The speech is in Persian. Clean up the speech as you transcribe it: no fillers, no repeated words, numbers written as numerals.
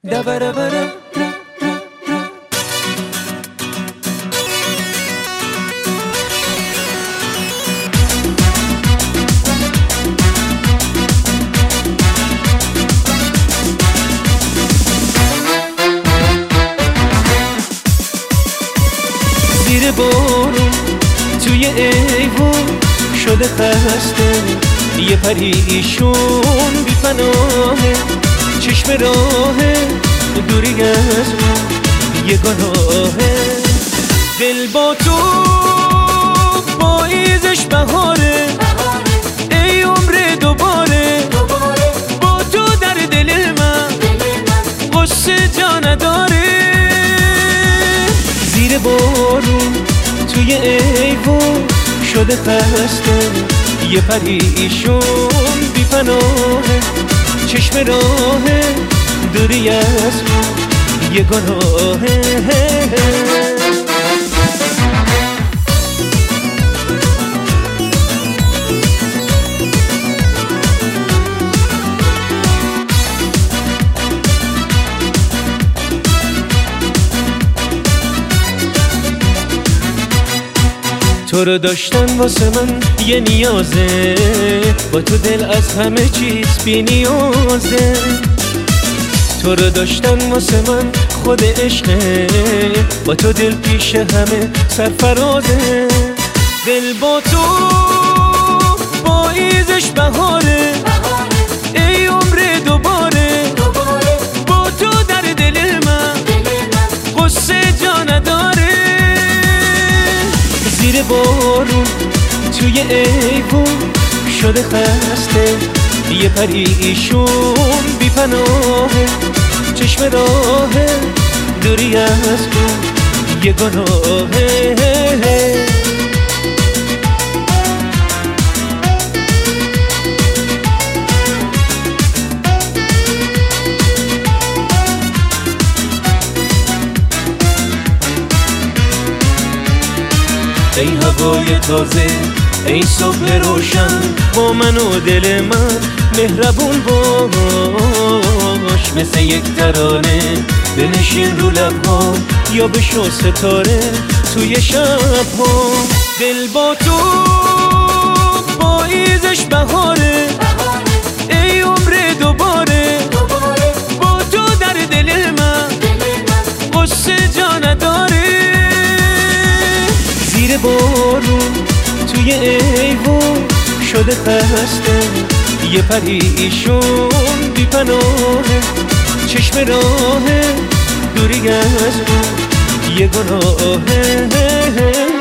زیر بارون توی ایوون شده خسته، یه پریشون بی پناهه، چشم راهه دوری از ما یه گناهه. دل با تو پاییزش بهاره، ای عمر دوباره با تو در دل من غصه جا نداره. زیر بارون توی ایوون شده خسته، یه پریشون بی پناهه، چشم راهه دوری از ما یه گناهه. تو رو داشتن واسه من یه نیازه، با تو دل از همه چیز بی نیازه. تو رو داشتن واسه من خود عشقه، با تو دل پیش همه سرفرازه. دل با تو پاییزش بهاره، ای عمر دوباره با تو در دل من غصه جا نداره. زیر بارون توی ایوون شده خسته، یه پریشون بی پناهه، چشم راهه دوری از تو یه گناهه. ای هوای تازه، ای صبح روشن، با من و دل من مهربون باش. مثل یک ترانه بنشین رو لب‌ها، یا بشو ستاره توی شب‌ها. دل با تو پاییزش بهاره، ای عمر دوباره با تو در دل من غصه جا نداره. زیر بارون توی ایوون شده خسته، یه پریشون بی پناهه، چشم راهه دوری از ما یه گناهه.